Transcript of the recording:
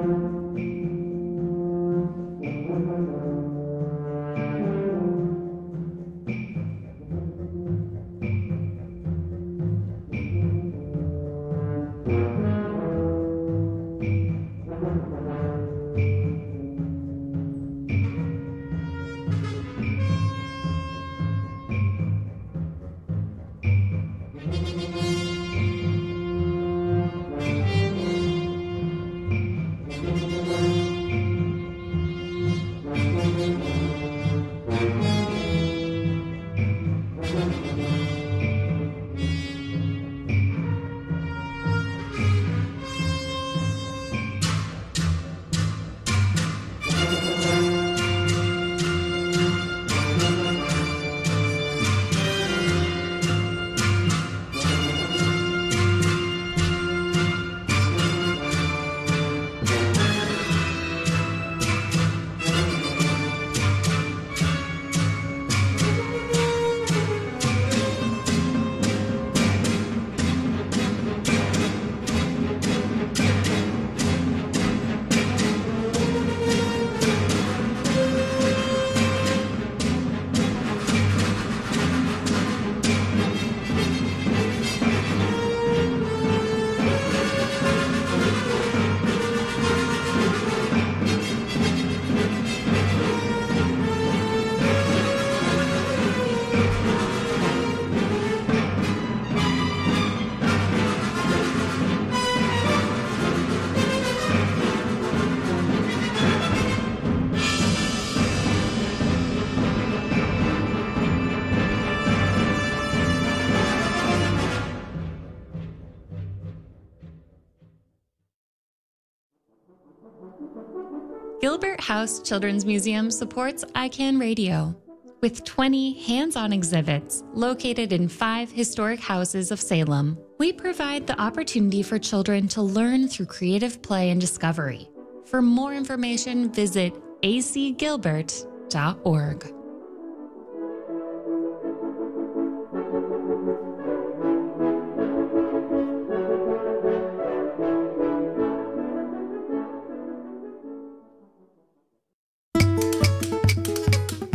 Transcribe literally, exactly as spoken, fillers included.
Gilbert House Children's Museum supports I CAN Radio with twenty hands-on exhibits located in five historic houses of Salem. We provide the opportunity for children to learn through creative play and discovery. For more information, visit a c gilbert dot org.